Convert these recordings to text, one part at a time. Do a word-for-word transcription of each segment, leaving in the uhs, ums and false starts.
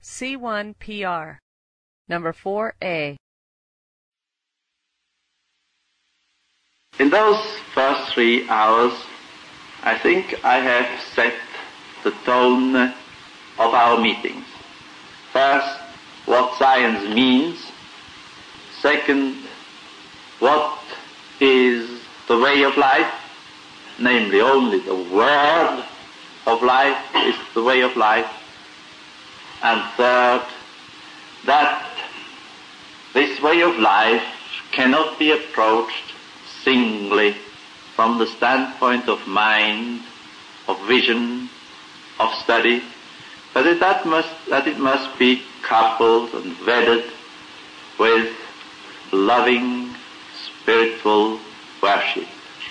C one P R, number four A. In those first three hours, I think I have set the tone of our meetings. First, what science means. Second, what is the way of life, namely only the word of life is the way of life. And third, that this way of life cannot be approached singly from the standpoint of mind, of vision, of study, but that, that, must, that it must be coupled and wedded with loving, spiritual worship.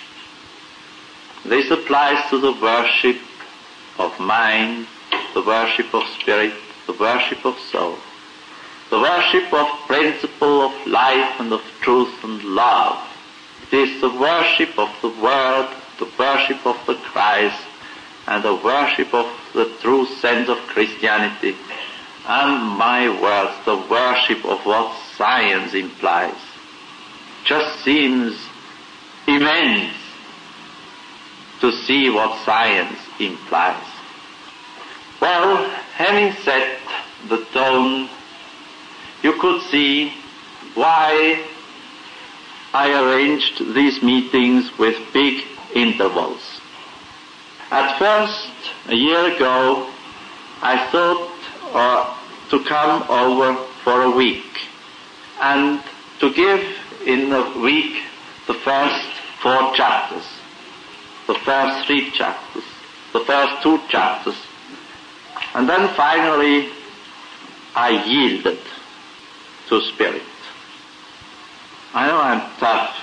This applies to the worship of mind, the worship of spirit, the worship of soul, the worship of principle of life and of truth and love. It is the worship of the Word, the worship of the Christ, and the worship of the true sense of Christianity, and my words, the worship of what science implies. Just seems immense to see what science implies. Well, having set the tone, you could see why I arranged these meetings with big intervals. At first, a year ago, I thought uh, to come over for a week and to give in a week the first four chapters, the first three chapters, the first two chapters. And then finally, I yielded to spirit. I know I'm tough.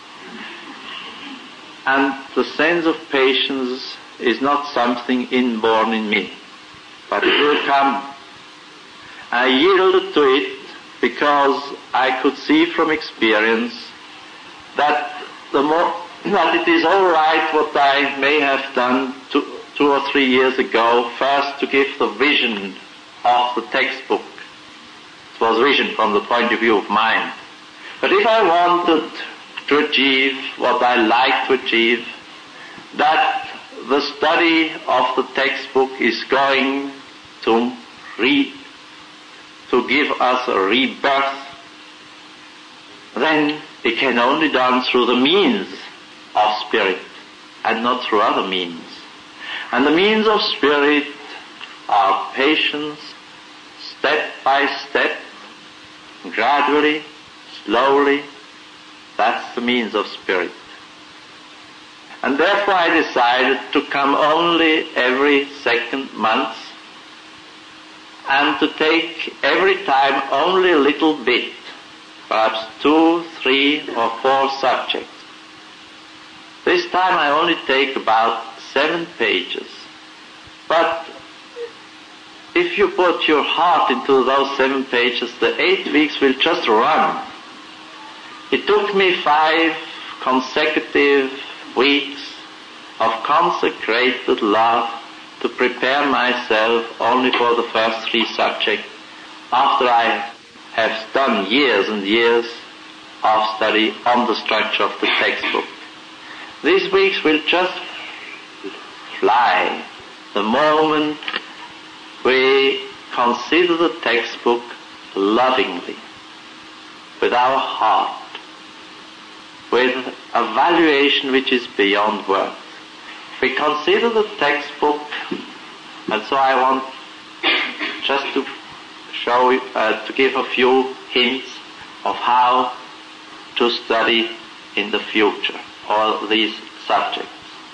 And the sense of patience is not something inborn in me, but it will come. I yielded to it because I could see from experience that the more that it is all right what I may have done two, two or three years ago, first to give the vision of the textbook. It was vision from the point of view of mind. But if I wanted to achieve what I like to achieve, that the study of the textbook is going to re, to give us a rebirth, then it can only be done through the means of spirit and not through other means. And the means of spirit are patience, step by step, gradually, slowly. That's the means of spirit. And therefore I decided to come only every second month and to take every time only a little bit, perhaps two, three or four subjects. This time I only take about seven pages. But if you put your heart into those seven pages, the eight weeks will just run. It took me five consecutive weeks of consecrated love to prepare myself only for the first three subjects, after I have done years and years of study on the structure of the textbook. These weeks will just fly the moment we consider the textbook lovingly, with our heart, with a valuation which is beyond words. We consider the textbook, and so I want just to show, uh, to give a few hints of how to study in the future all these subjects.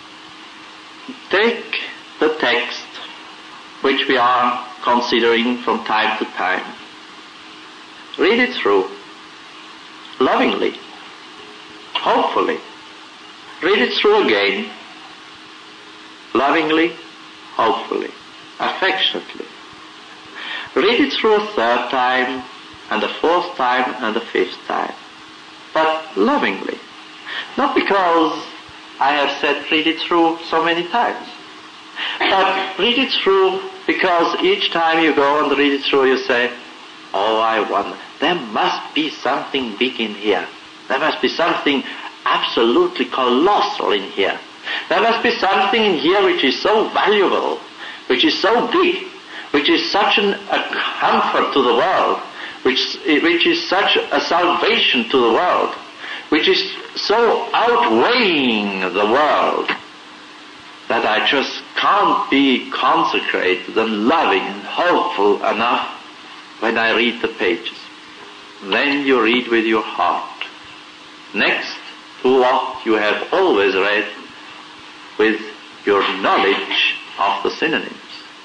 Take the text which we are considering from time to time. Read it through, lovingly, hopefully. Read it through again, lovingly, hopefully, affectionately. Read it through a third time, and a fourth time, and a fifth time, but lovingly. Not because I have said read it through so many times, but read it through because each time you go and read it through, you say, oh, I wonder, there must be something big in here. There must be something absolutely colossal in here. There must be something in here which is so valuable, which is so big, which is such an, a comfort to the world, which, which is such a salvation to the world, which is so outweighing the world, that I just can't be consecrated and loving and hopeful enough when I read the pages. Then you read with your heart, next to what you have always read, with your knowledge of the synonyms.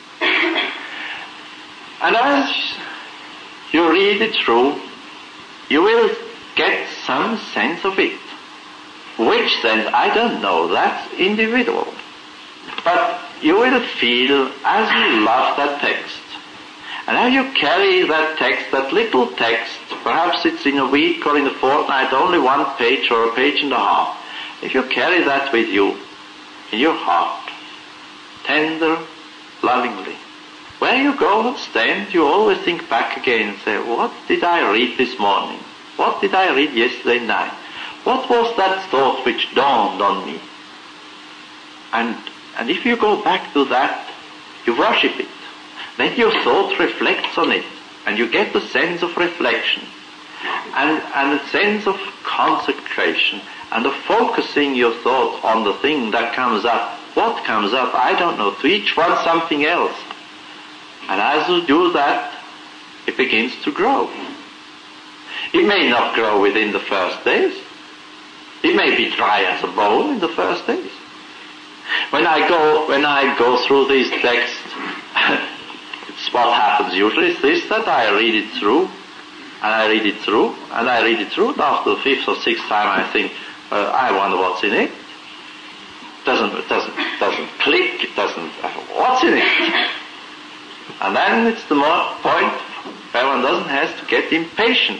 And as you read it through, you will get some sense of it. Which sense, I don't know, that's individual. But you will feel as you love that text, and as you carry that text, that little text, perhaps it's in a week or in a fortnight, only one page or a page and a half, if you carry that with you, in your heart, tender, lovingly, where you go and stand, you always think back again and say, what did I read this morning? What did I read yesterday night? What was that thought which dawned on me? And and if you go back to that, you worship it. Then your thought reflects on it, and you get the sense of reflection, and, and a sense of consecration, and of focusing your thought on the thing that comes up. What comes up, I don't know. To each one something else. And as you do that, it begins to grow. It may not grow within the first days. It may be dry as a bone in the first days. When I go, when I go through these texts, it's what happens usually is this, that I read it through, and I read it through, and I read it through, and after the fifth or sixth time I think, uh, I wonder what's in it. Doesn't, it doesn't, doesn't click, it doesn't, uh, what's in it? And then it's the more point where one doesn't have to get impatient,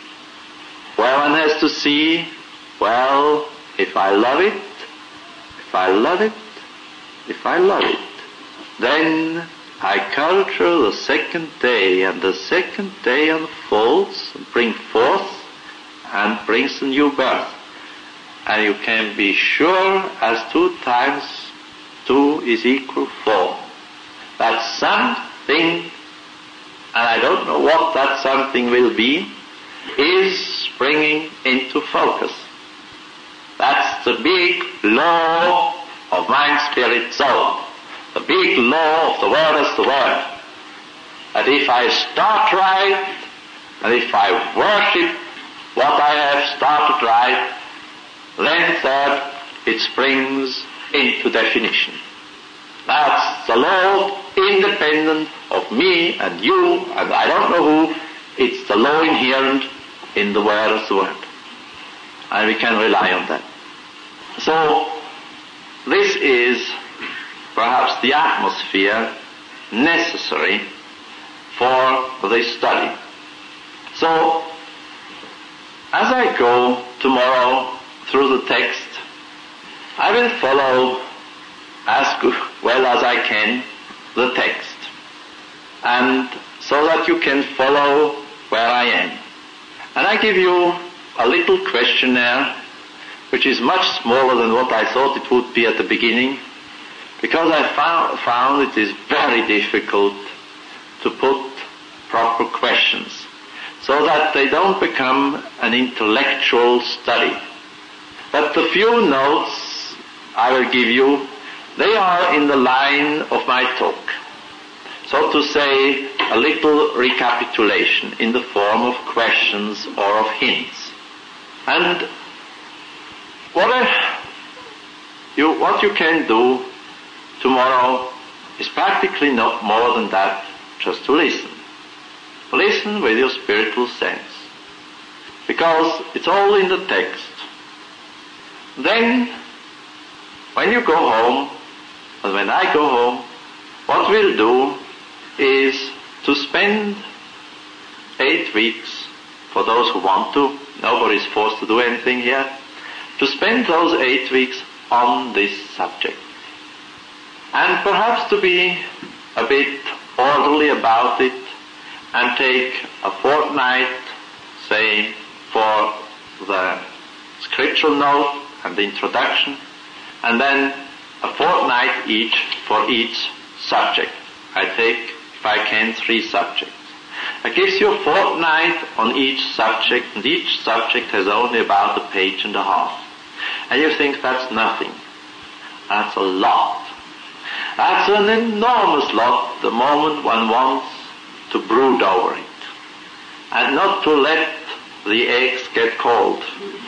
where one has to see, well, if I love it, if I love it, if I love it, then I culture the second day, and the second day unfolds, bring forth, and brings a new birth. And you can be sure as two times two is equal four, that something, and I don't know what that something will be, is springing into focus. That's the big law of mind, spirit, soul. The big law of the word as the word. That if I start right, and if I worship what I have started right, then third, it springs into definition. That's the law independent of me and you, and I don't know who. It's the law inherent in the word as the word. And we can rely on that. So, this is perhaps the atmosphere necessary for this study. So, as I go tomorrow through the text, I will follow as well as I can the text, and so that you can follow where I am. And I give you a little questionnaire, which is much smaller than what I thought it would be at the beginning, because I found, found it is very difficult to put proper questions, so that they don't become an intellectual study. But the few notes I will give you, they are in the line of my talk. So to say, a little recapitulation in the form of questions or of hints. And what, I, you, what you can do tomorrow is practically not more than that, just to listen. Listen with your spiritual sense, because it's all in the text. Then, when you go home, and when I go home, what we'll do is to spend eight weeks, for those who want to, nobody's forced to do anything here, to spend those eight weeks on this subject. And perhaps to be a bit orderly about it and take a fortnight, say, for the scriptural note and the introduction, and then a fortnight each for each subject. I take, if I can, three subjects. It gives you a fortnight on each subject, and each subject has only about a page and a half. And you think that's nothing. That's a lot. That's an enormous lot the moment one wants to brood over it, and not to let the eggs get cold.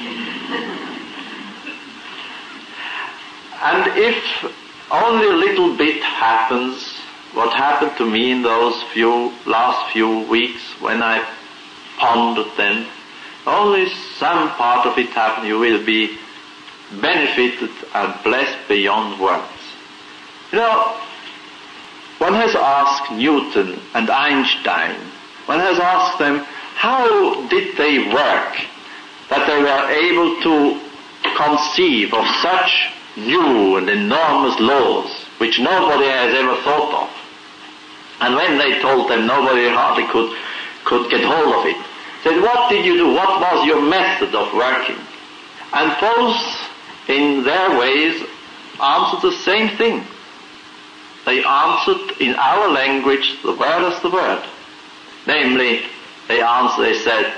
And if only a little bit happens, what happened to me in those few last few weeks when I pondered them, only some part of it happened, you will be benefited and blessed beyond words. You know, one has asked Newton and Einstein, one has asked them, how did they work that they were able to conceive of such new and enormous laws which nobody has ever thought of? And when they told them, nobody hardly could, could get hold of it. Said, what did you do? What was your method of working? And both, in their ways, answered the same thing. They answered in our language the word as the word. Namely, they answered, they said,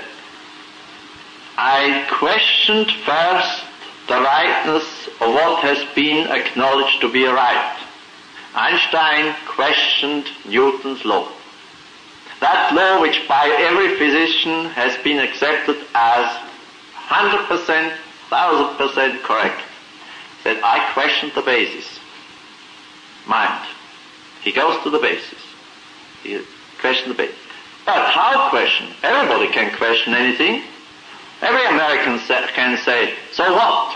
I questioned first the rightness of what has been acknowledged to be right. Einstein questioned Newton's law. That law which by every physician has been accepted as one hundred percent, one thousand percent correct. Said, I questioned the basis. Mind. He goes to the basis. He questioned the basis. But how question? Everybody can question anything. Every American sa- can say, so what?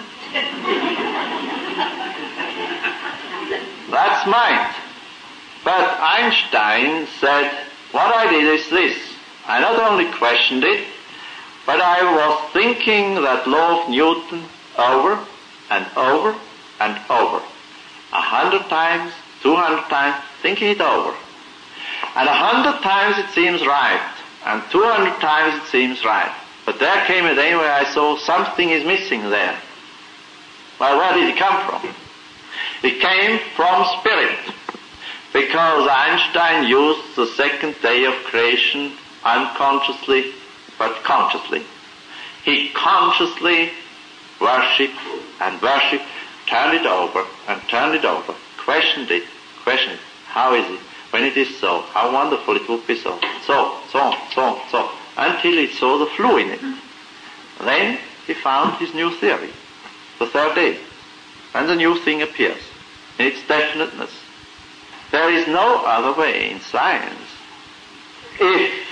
That's mind. But Einstein said, what I did is this. I not only questioned it, but I was thinking that law of Newton over and over and over. A hundred times, two hundred times, thinking it over. And a hundred times it seems right, and two hundred times it seems right. But there came a day where I saw something is missing there. Well, where did it come from? It came from spirit, because Einstein used the second day of creation unconsciously but consciously. He consciously worshipped and worshipped, turned it over and turned it over, questioned it, questioned it. How is it? When it is so, how wonderful it would be so. So, so, so, so, until he saw the flaw in it. Then he found his new theory, the third day, and the new thing appears in its definiteness. There is no other way in science. If,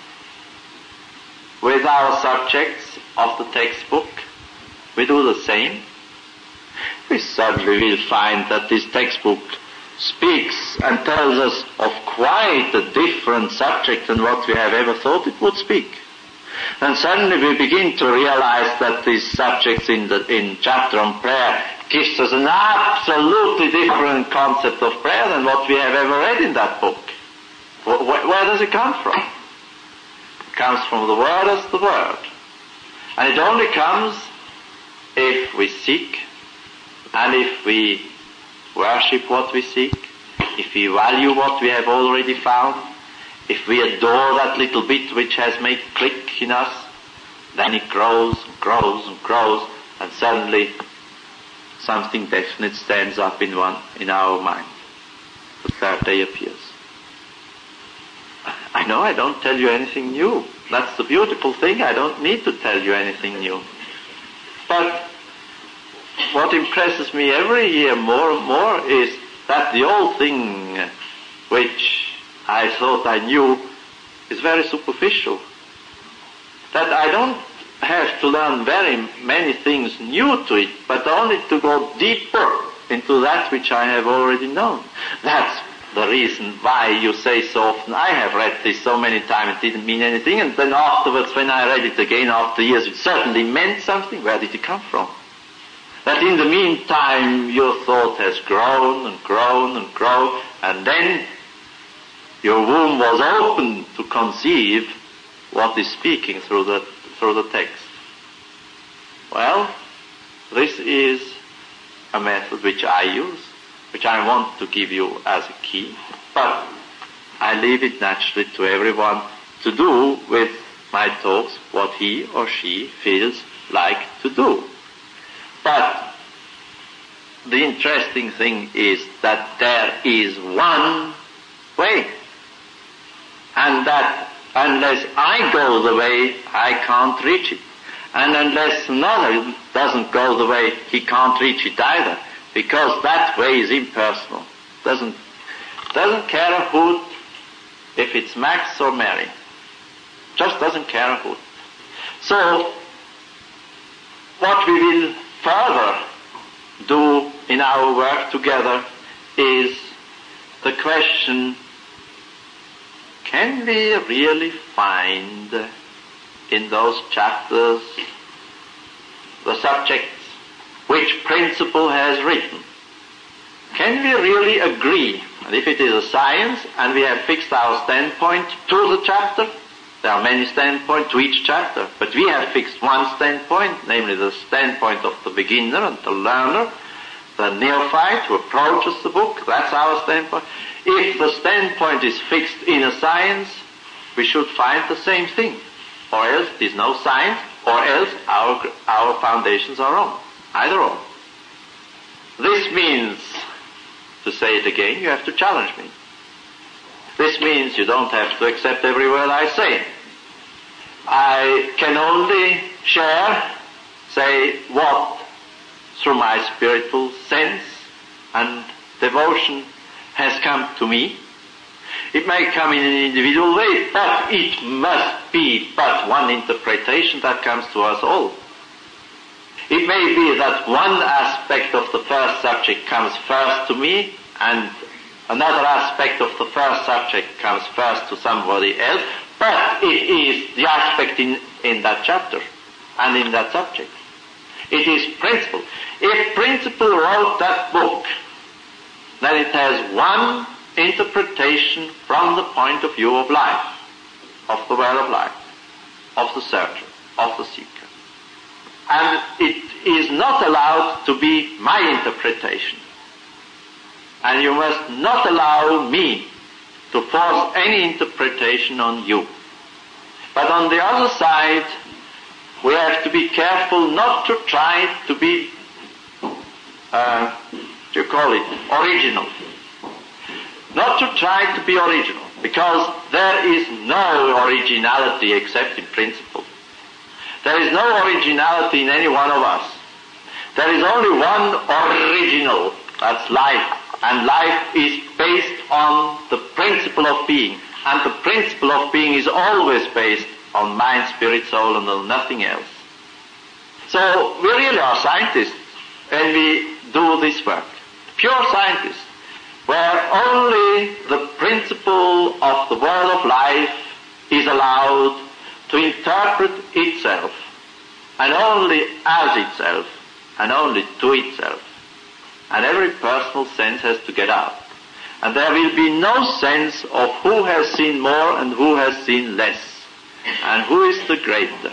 with our subjects of the textbook, we do the same, we certainly will find that this textbook speaks and tells us of quite a different subject than what we have ever thought it would speak. And suddenly we begin to realize that these subjects in the in chapter on prayer gives us an absolutely different concept of prayer than what we have ever read in that book. Where, where does it come from? It comes from the Word as the Word. And it only comes if we seek and if we worship what we seek, if we value what we have already found, if we adore that little bit which has made click in us, then it grows and grows and grows, and suddenly something definite stands up in one in our mind. The third day appears. I know I don't tell you anything new. That's the beautiful thing. I don't need to tell you anything new. But what impresses me every year more and more is that the old thing which I thought I knew is very superficial. That I don't have to learn very many things new to it, but only to go deeper into that which I have already known. That's the reason why you say so often, I have read this so many times it didn't mean anything, and then afterwards when I read it again after years it certainly meant something. Where did it come from? That in the meantime your thought has grown and grown and grown, and then your womb was open to conceive what is speaking through the, through the text. Well, this is a method which I use, which I want to give you as a key, but I leave it naturally to everyone to do with my talks what he or she feels like to do. But the interesting thing is that there is one way, and that unless I go the way, I can't reach it. And unless another doesn't go the way, he can't reach it either, because that way is impersonal. Doesn't doesn't care a hoot if it's Max or Mary. Just doesn't care a hoot. So, what we will further do in our work together is the question, can we really find in those chapters the subjects which principle has written? Can we really agree? And if it is a science and we have fixed our standpoint to the chapter, there are many standpoints to each chapter, but we have fixed one standpoint, namely the standpoint of the beginner and the learner, the neophyte who approaches the book. That's our standpoint. If the standpoint is fixed in a science, we should find the same thing, or else it is no science, or else our, our foundations are wrong, either or. This means, to say it again, you have to challenge me. This means you don't have to accept every word I say. I can only share, say, what through my spiritual sense and devotion has come to me. It may come in an individual way, but it must be but one interpretation that comes to us all. It may be that one aspect of the first subject comes first to me, and another aspect of the first subject comes first to somebody else, but it is the aspect in, in that chapter and in that subject. It is principle. If principle wrote that book, then it has one interpretation from the point of view of life, of the well of life, of the searcher, of the seeker. And it is not allowed to be my interpretation. And you must not allow me to force any interpretation on you. But on the other side, we have to be careful not to try to be, uh, what do you call it, original. Not to try to be original, because there is no originality except in principle. There is no originality in any one of us. There is only one original, that's life. And life is based on the principle of being. And the principle of being is always based on mind, spirit, soul, and on nothing else. So we really are scientists when we do this work. Pure scientists, where only the principle of the word of life is allowed to interpret itself, and only as itself, and only to itself. And every personal sense has to get out. And there will be no sense of who has seen more and who has seen less, and who is the greater.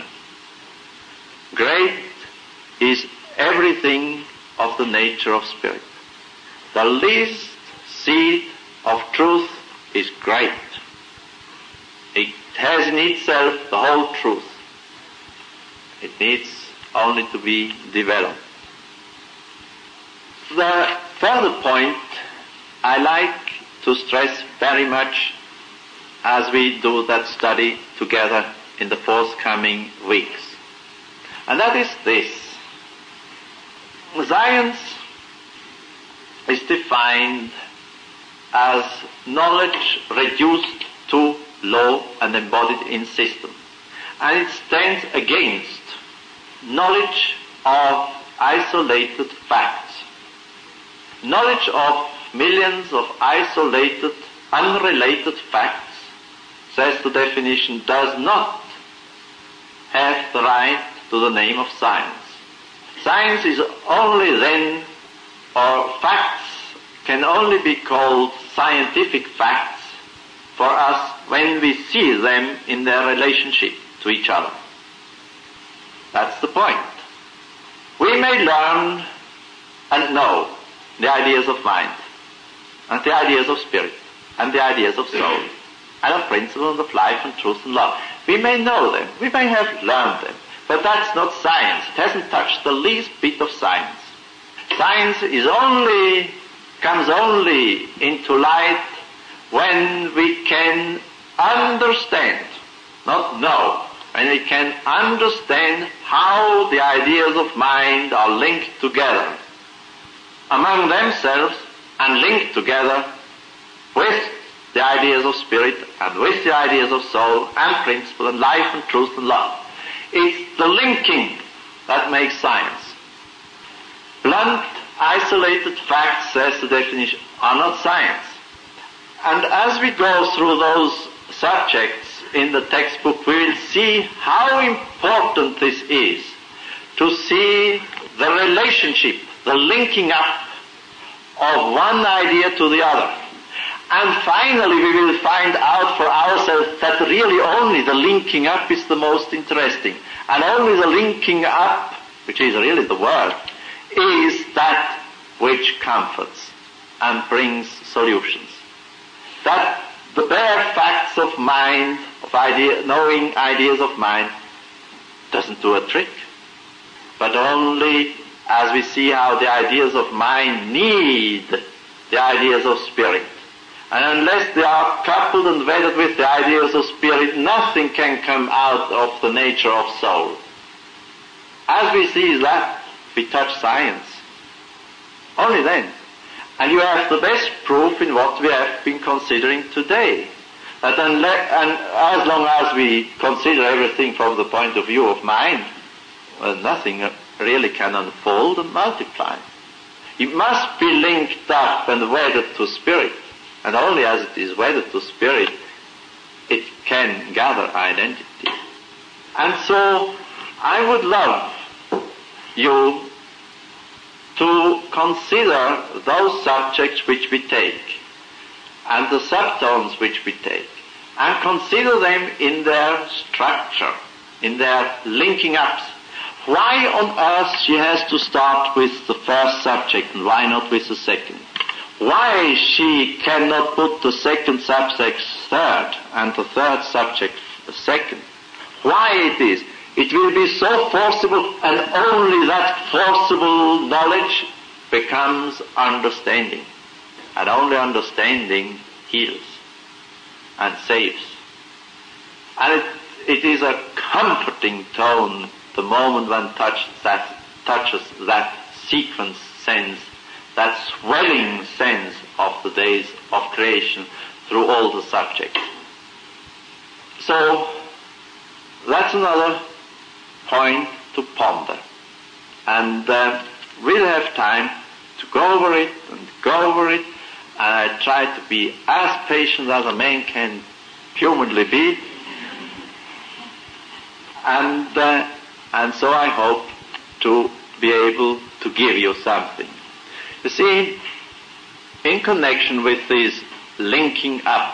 Great is everything of the nature of spirit. The least seed of truth is great. It has in itself the whole truth. It needs only to be developed. The further point I like to stress very much as we do that study together in the forthcoming weeks. And that is this. Science is defined as knowledge reduced to law and embodied in system. And it stands against knowledge of isolated facts. Knowledge of millions of isolated, unrelated facts, says the definition, does not have the right to the name of science. Science is only then, or facts can only be called scientific facts for us when we see them in their relationship to each other. That's the point. We may learn and know the ideas of mind, and the ideas of spirit, and the ideas of soul, and of principle and of life and truth and love. We may know them, we may have learned them, but that's not science. It hasn't touched the least bit of science. Science is only, comes only into light when we can understand, not know, when we can understand how the ideas of mind are linked together among themselves and linked together with the ideas of spirit and with the ideas of soul and principle and life and truth and love. It's the linking that makes science. Blunt, isolated facts, says the definition, are not science. And as we go through those subjects in the textbook, we will see how important this is to see the relationship, the linking up of one idea to the other. And finally we will find out for ourselves that really only the linking up is the most interesting. And only the linking up, which is really the word, is that which comforts and brings solutions. That the bare facts of mind, of idea, knowing ideas of mind, doesn't do a trick. But only as we see how the ideas of mind need the ideas of spirit. And unless they are coupled and wedded with the ideas of spirit, nothing can come out of the nature of soul. As we see that, we touch science. Only then. And you have the best proof in what we have been considering today. That unless, and as long as we consider everything from the point of view of mind, well, nothing really can unfold and multiply. It must be linked up and wedded to spirit. And only as it is wedded to spirit, it can gather identity. And so, I would love you to consider those subjects which we take, and the subtones which we take, and consider them in their structure, in their linking ups. Why on earth she has to start with the first subject and why not with the second? Why she cannot put the second subject third and the third subject second? Why it is? It will be so forcible, and only that forcible knowledge becomes understanding. And only understanding heals and saves. And it, it is a comforting tone the moment one touch that, touches that sequence sense, that swelling sense of the days of creation through all the subjects. So, that's another point to ponder. And uh, we'll have time to go over it and go over it, and I try to be as patient as a man can humanly be. And, uh, and so I hope to be able to give you something. You see, in connection with this linking up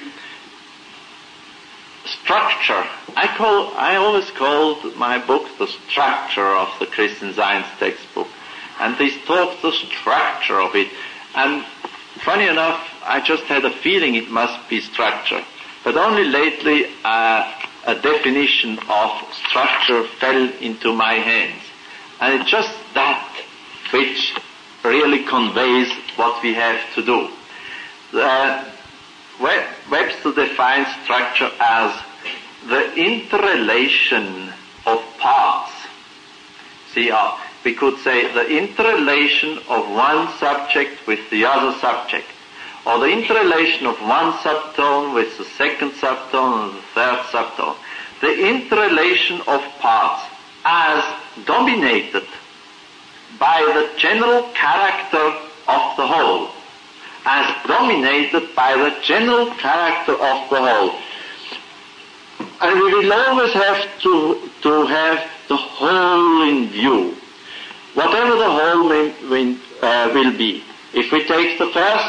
structure, I call, I always called my book the structure of the Christian Science textbook. And this talks the structure of it. And funny enough, I just had a feeling it must be structure. But only lately uh, a definition of structure fell into my hands. And it's just that which really conveys what we have to do. The, Webster defines structure as the interrelation of parts. See, uh, we could say the interrelation of one subject with the other subject, or the interrelation of one subtone with the second subtone and the third subtone. The interrelation of parts as dominated by the general character of the whole, as dominated by the general character of the whole. And we will always have to, to have the whole in view, whatever the whole may, uh, will be. If we take the first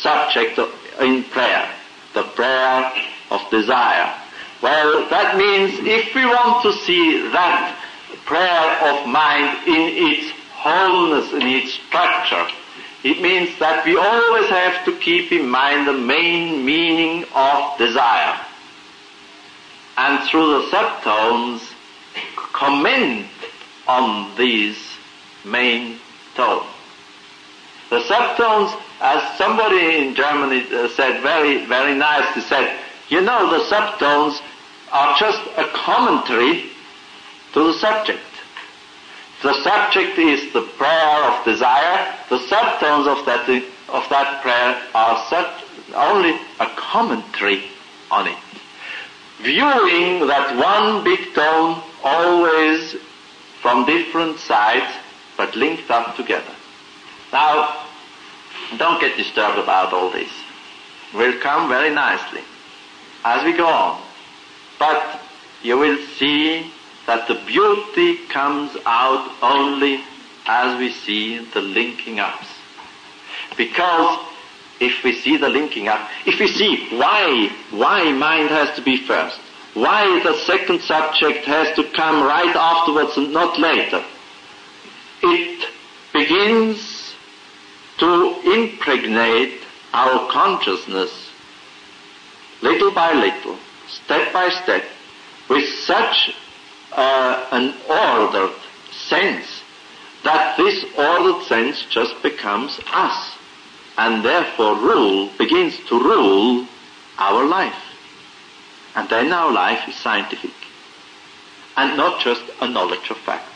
subject in prayer, the prayer of desire. Well, that means if we want to see that prayer of mind in its wholeness, in its structure, it means that we always have to keep in mind the main meaning of desire. And through the subtones, comment on these main tones. The subtones, as somebody in Germany uh, said very, very nicely, said, you know, the subtones are just a commentary to the subject. The subject is the prayer of desire. The subtones of that of that prayer are such, only a commentary on it. Viewing that one big tone always from different sides, but linked up together. Now, don't get disturbed about all this. Will come very nicely as we go on. But you will see that the beauty comes out only as we see the linking ups. Because if we see the linking up, if we see why, why mind has to be first, why the second subject has to come right afterwards and not later, it begins to impregnate our consciousness little by little, step by step, with such uh, an ordered sense that this ordered sense just becomes us, and therefore rule, begins to rule our life. And then our life is scientific, and not just a knowledge of facts.